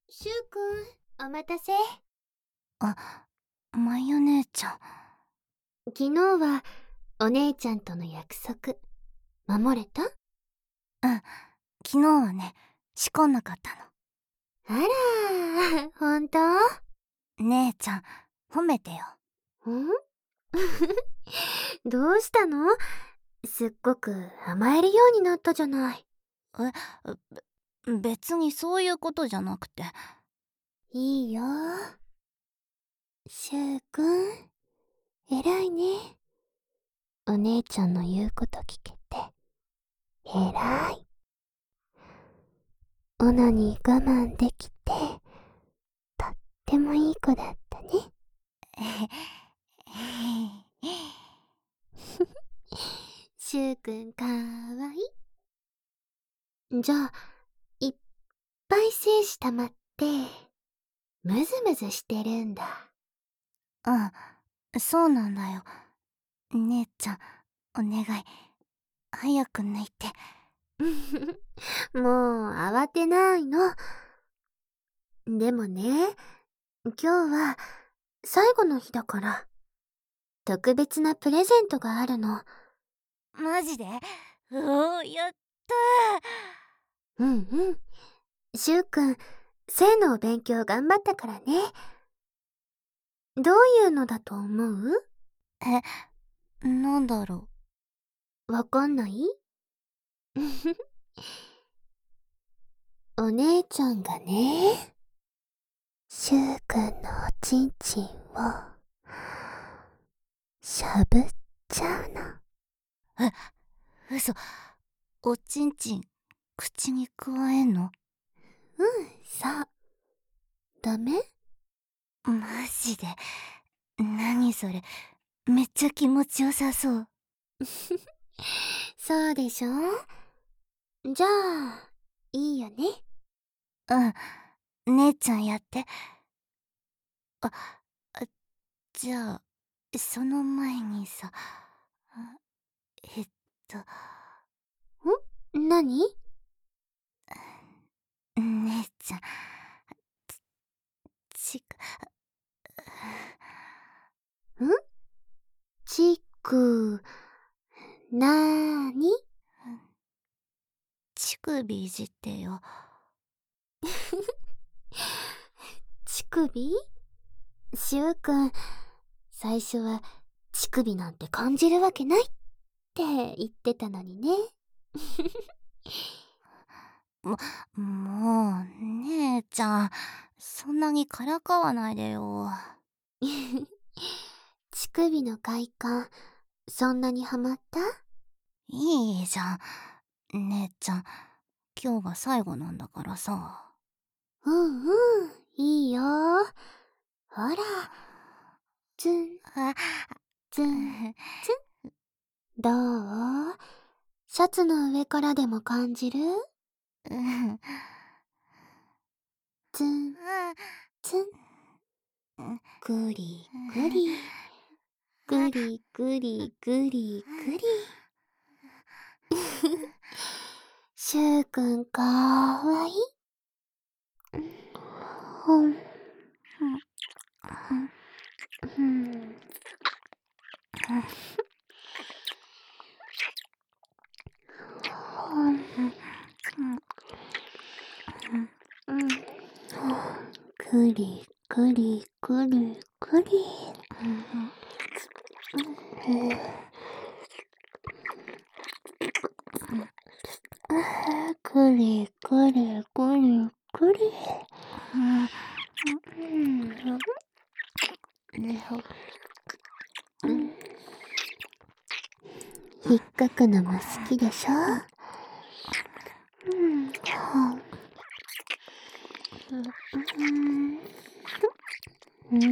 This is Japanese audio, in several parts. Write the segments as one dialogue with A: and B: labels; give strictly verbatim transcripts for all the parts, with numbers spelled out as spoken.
A: シュウくん、お待たせ。
B: あ、まゆ姉ちゃん。
A: 昨日はお姉ちゃんとの約束守れた？
B: うん、昨日はね、仕込んなかった
A: あら、ほんと？
B: の。姉ちゃん、褒めてよ。
A: んどうしたの？すっごく甘えるようになったじゃない。
B: え、べ、別にそういうことじゃなくて。
A: いいよ。シュウくん、偉いね。お姉ちゃんの言うこと聞けて、偉い。オナに我慢できて、とってもいい子だったね。シュウくんかわいい。じゃあ、いっぱい精子溜まって、ムズムズしてるんだ。
B: うん、そうなんだよ。姉ちゃん、お願い。早く抜いて。
A: もう慌てないの。でもね、今日は最後の日だから、特別なプレゼントがあるの。
B: マジで？うおー、やった
A: うんうん。シュウくん、性のお勉強頑張ったからね。どういうのだと思う？
B: ー。え、なんだろ
A: わかんない？お姉ちゃんがね、シュウくんのおちんちんを、しゃぶっちゃうの。
B: う。え、嘘。おちんちん、口にくわえんの？
A: うん、そう。ダメ？
B: マジで？何それ。めっちゃ気持ちよさそう。
A: そうでしょ？じゃあ、いいよね。
B: うん。姉ちゃんやって。あ、あじゃあ、その前にさ、あえっと、
A: ん？何？
B: 姉ちゃん、ち、ちく、
A: ん？ちく、なーに？
B: 乳首いじってよ。
A: 乳首？しゅうくん、最初は乳首なんて感じるわけないって言ってたのにね。
B: も、もう、姉ちゃん、そんなにからかわないでよ。
A: 乳首の快感、そんなにハマった？
B: いいじゃん。姉ちゃん、今日が最後なんだからさ。
A: うんうん、いいよ。ほら、ツン、
B: あ、
A: ツン、ツン。どう？シャツの上からでも感じる？
B: うん。
A: ツン、ツン。ぐりぐり。ぐりぐりぐりぐり。シュウくんかわいい。ほん、うん。ほん、うん。ぐりぐりぐりぐり。ぐりぐりぐりぐり。引っかくのも好きでしょ？うん。うん。うん。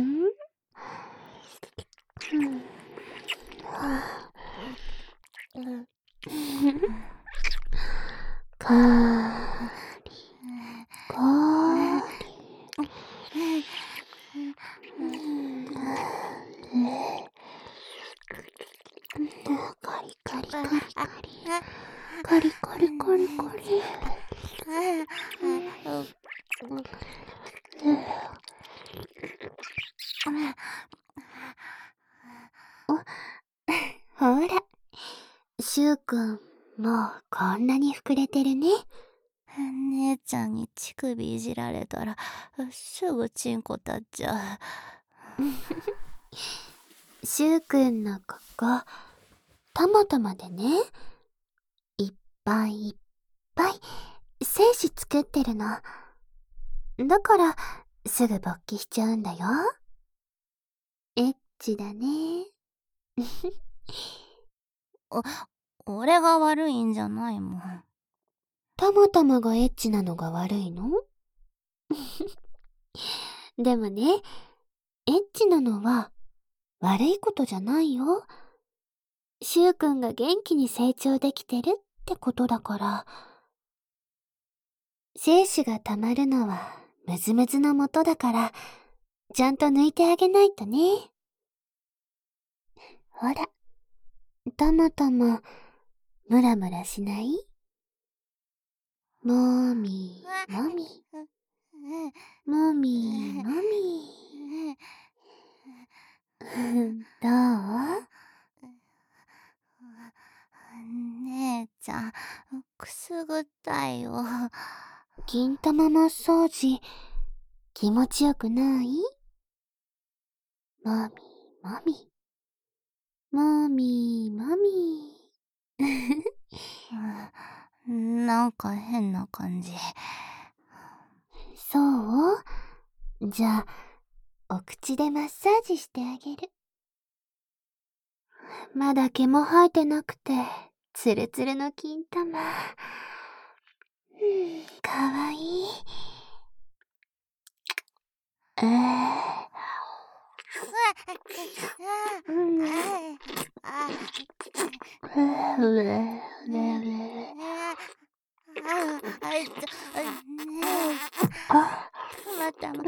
A: かーり、かーり。カリカリカリカリ。カリカリカリカリ。 ゅうくん、もうこんなに膨れてるね。
B: 姉ちゃんに乳首いじられたらすぐチンコ立っちゃ
A: う。しゅうくんのここ、たまたまでね、いっぱいいっぱい精子作ってるの。だから、すぐ勃起しちゃうんだよ。エッチだね。
B: お俺が悪いんじゃないもん。
A: たまたまがエッチなのが悪いの？でもね、エッチなのは悪いことじゃないよ。しゅうくんが元気に成長できてるってことだから。精子が溜まるのはムズムズのもとだから、ちゃんと抜いてあげないとね。ほら、たまたま、ムラムラしない？もみ、もみ。もみ、もみ。どう？
B: 姉ちゃん、くすぐったいよ。
A: 金玉マッサージ、気持ちよくない？もみ、もみ。もみ、もみ。
B: なんか変な感じ。
A: そう？じゃあ、お口でマッサージしてあげる。まだ毛も生えてなくて、ツルツルの金玉。うん、かわいい。えー、うん。うれ、れれ。あ、
B: またま、
A: うん。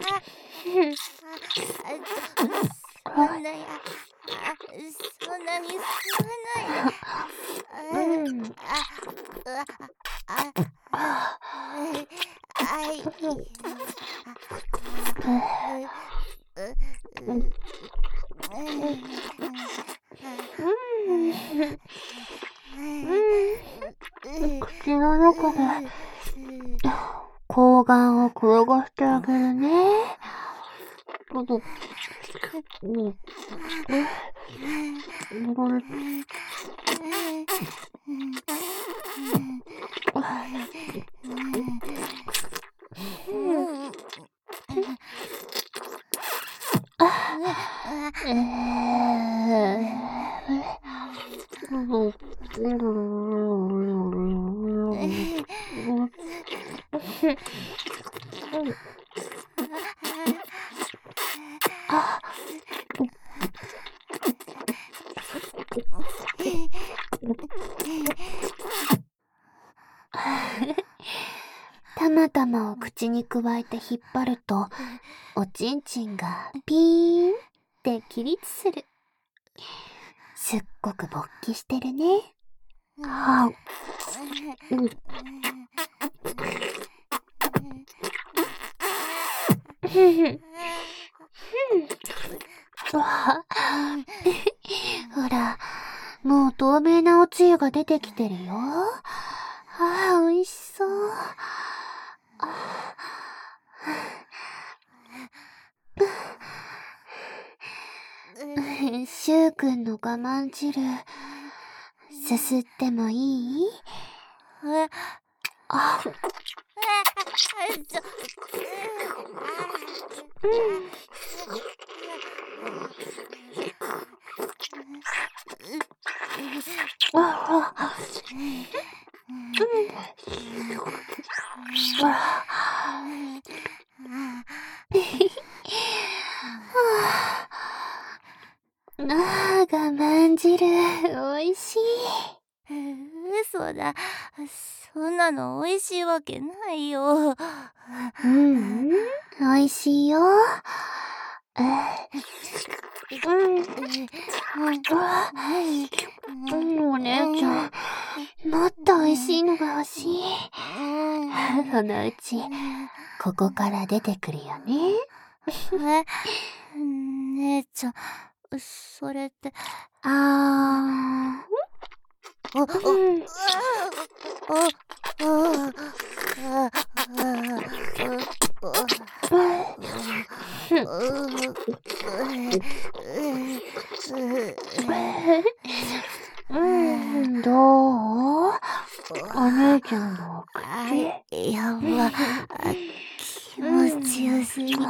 B: そんなや、そんなに吸わないで。
A: うん。
B: あ、あ、あい。
A: うん。口の中で睾丸を転がしてあげるね。たまたまを口にくわえて引っ張ると、おちんちんがピーンって起立する。すっごく勃起してるね。はう。うん。ほら、もう透明なおつゆが出てきてるよ。ああ、おいしそう。しゅうくんの我慢汁、すすってもいい？あ、あ、あ、ああ、我慢汁、おいしい。
B: 嘘だ。そんなの美味しいわけないよ。
A: うん、おいしいよ。うん、お姉ちゃん、もっと美味しいのが欲しい。そのうち、ここから出てくるよね。
B: え、姉ちゃん、それって。
A: あー。 うん、どう？お姉ちゃんの口。
B: やば、気持ちよすぎ。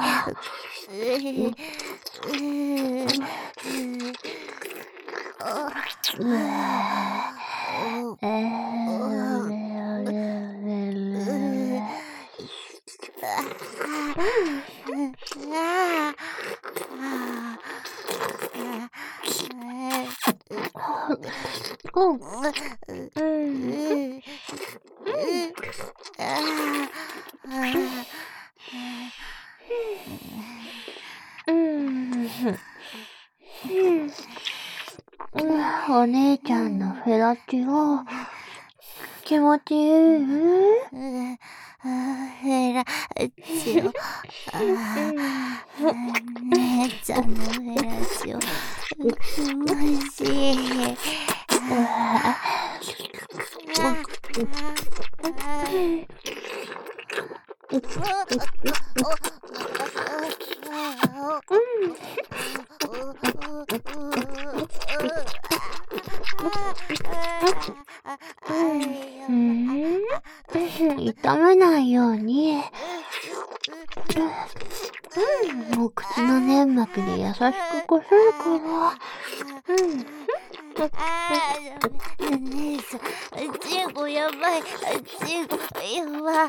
A: お姉ちゃんのフェラチオ、気持ちいい？
B: フェラチオ。姉ちゃんのフェラチオ、気持ちいい。
A: 痛めないように、お口の粘膜で優しくこするから。
B: 姉さん、チンコやばい。チンコやばい。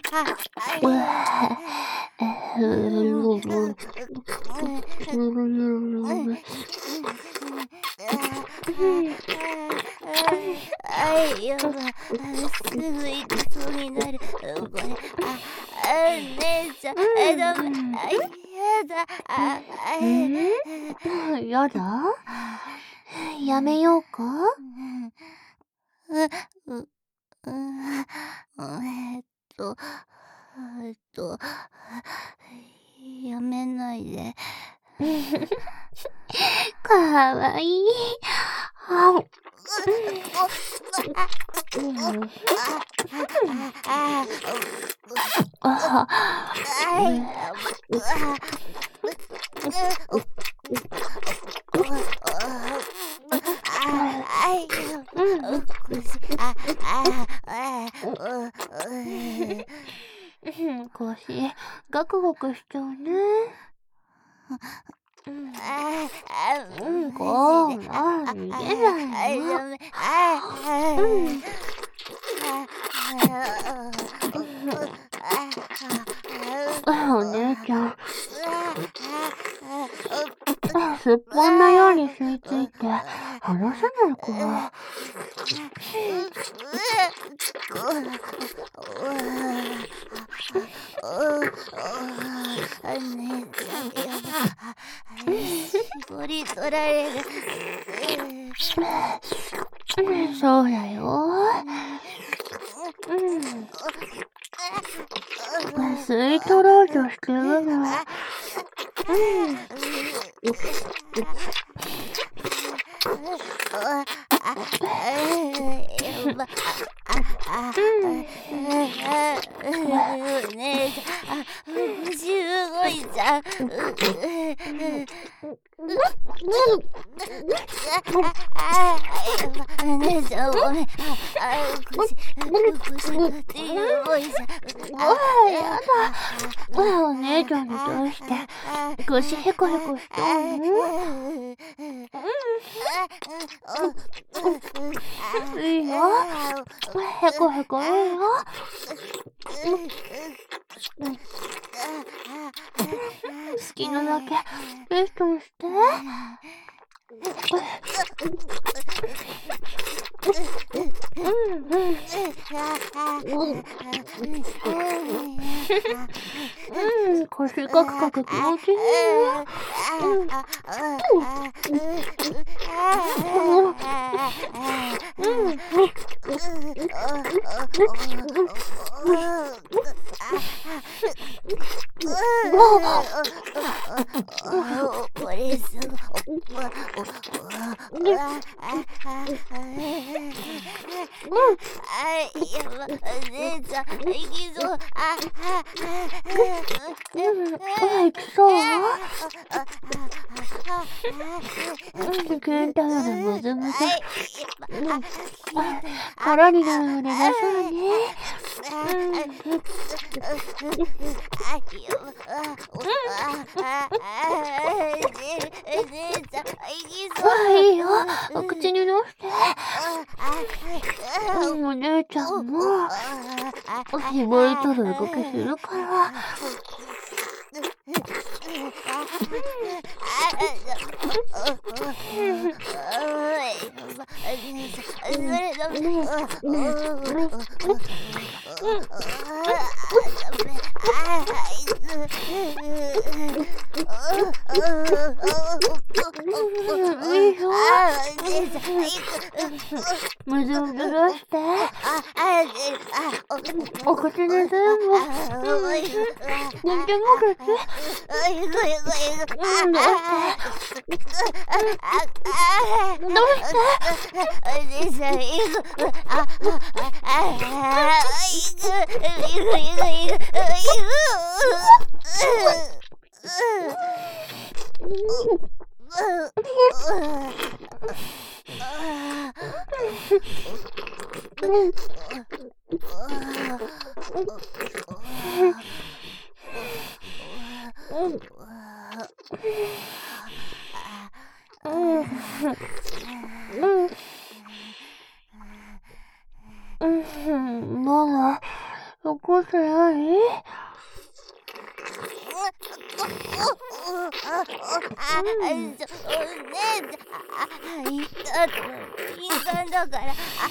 B: あい、やばい。すぐ行きそうになる。これ、あ、あ、姉ちゃん、ダメ。あ、やだ。あ、
A: やだ？やめようか？
B: う、う、う、えっと、えっと、やめないで。
A: かわいい。あ腰ガクガクしちゃうね。うん、こう、あ、逃げないの。お姉ちゃん、すっぽんのように吸い付いて離せないか。
B: 絞り取られる。
A: そうだよ。吸い取ろうとしてるの。
B: ねえ、腰動いちゃう。姉ちゃんごめん。腰、腰がって動いちゃう。
A: おい、やだ。お姉ちゃんにどうして腰ヘコヘコしちゃうの？いいよ。ヘコヘコいいよ。好きなだけベストにして。うん、腰カクカク気持ちいいよ。
B: これすごい。あ、やば、姉ちゃん、行きそう。あ、
A: あ、いきそう？ケンタマのむずむず。空になるまで出そうね。あ、いいよ。お口にのして。お姉ちゃんも絞り取る動きするから。むずむず出して。お口に全部。全然もくって。うん、どうしてどうして
B: おじさん、いく。あ、あ、いく。いく、いく、いく、いく。
A: ママ、起こせない？
B: だから。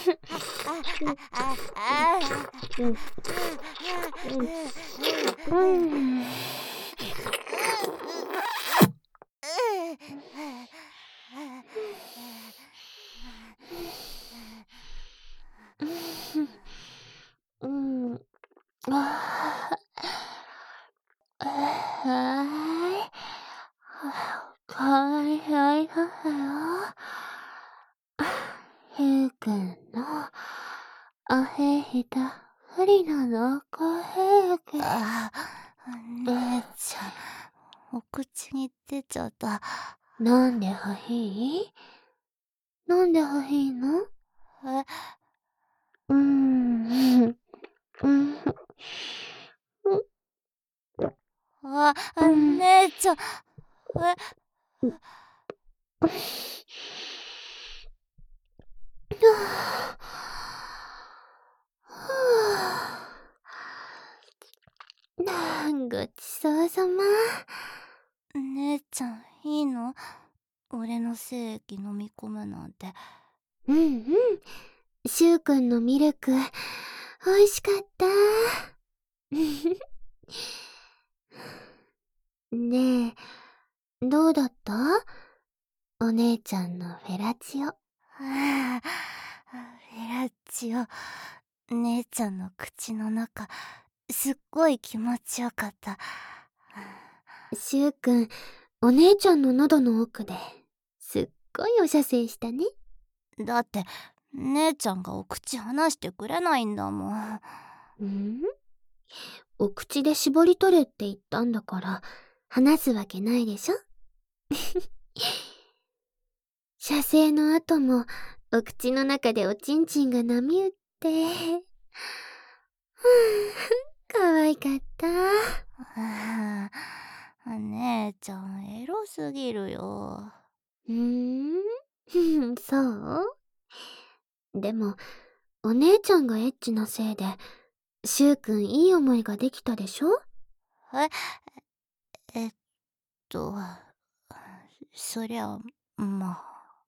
A: うん。ああ。はい。はいはいはい。ひゅうくんのおへひだふりののこへいき。
B: あ、姉ちゃん、お口に出ちゃった。
A: なんではひい？なんではひいの？
B: え、
A: うーん。うん。
B: あ、
A: うん。
B: 姉ちゃん、え、
A: ごちそうさま。
B: 姉ちゃん、いいの？俺の精液飲み込むなんて。
A: うんうん。しゅうくんのミルク、おいしかった。ねえ、どうだった？お姉ちゃんのフェラチオ。
B: はあ、フェラチオ、姉ちゃんの口の中、すっごい気持ちよかった。
A: しゅうくん、お姉ちゃんの喉の奥ですっごいお射精したね。
B: だって、姉ちゃんがお口離してくれないんだもん。
A: ん？お口で絞り取れって言ったんだから、話すわけないでしょ？射精の後も、お口の中でおちんちんが波打って。かわいかった。
B: 姉ちゃん、エロすぎるよ。
A: うーん、そう？でも、お姉ちゃんがエッチなせいで、しゅうくんいい思いができたでしょ？
B: え、えっと、そりゃ、まあ。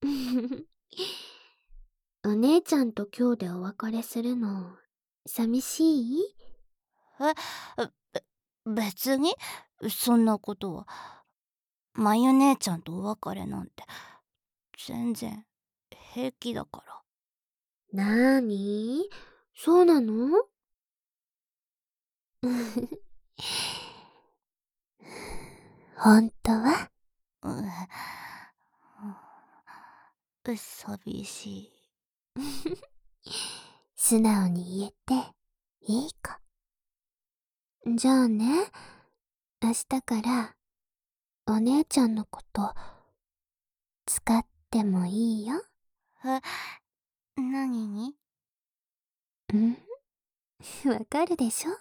A: お姉ちゃんと今日でお別れするの、寂しい？
B: え、べ、別にそんなことは。まゆ姉ちゃんとお別れなんて、全然平気だから。
A: なーに？そうなの？ 本当は？
B: うう、寂しい。
A: 素直に言えていいか。じゃあね、明日からお姉ちゃんのこと使ってもいいよ。
B: え、何に？
A: んわかるでしょ？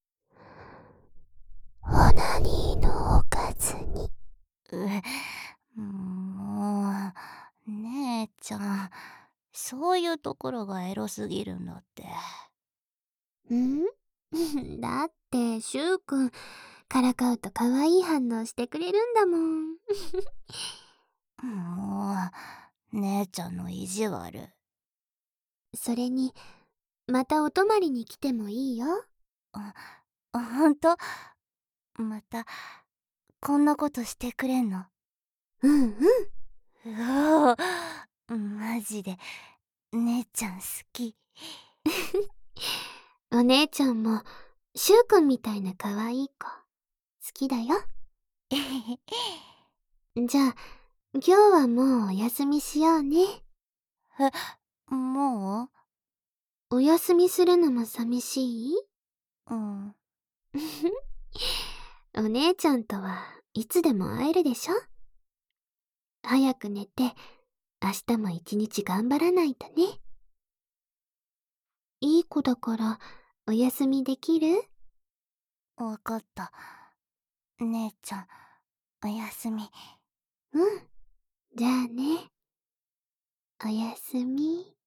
A: オナニーのおかずに。
B: う、もう、姉ちゃん、そういうところがエロすぎるんだって。
A: んだって、シュウくん、からかうと可愛い反応してくれるんだもん。
B: もう、姉ちゃんの意地悪。
A: それに、またお泊まりに来てもいいよ。
B: あ、ほんと？また、こんなことしてくれんの？
A: うんうん。
B: うわぁ、マジで、姉ちゃん好き。
A: お姉ちゃんも、シュウくんみたいな可愛い子、好きだよ。じゃあ、今日はもうお休みしようね。
B: え、も
A: お休みするのも寂しい？
B: う？うん。
A: お姉ちゃんとはいつでも会えるでしょ？早く寝て、明日も一日頑張らないとね。いい子だから、お休みできる？
B: わかった。姉ちゃん、おやすみ。
A: うん。じゃあね。おやすみ。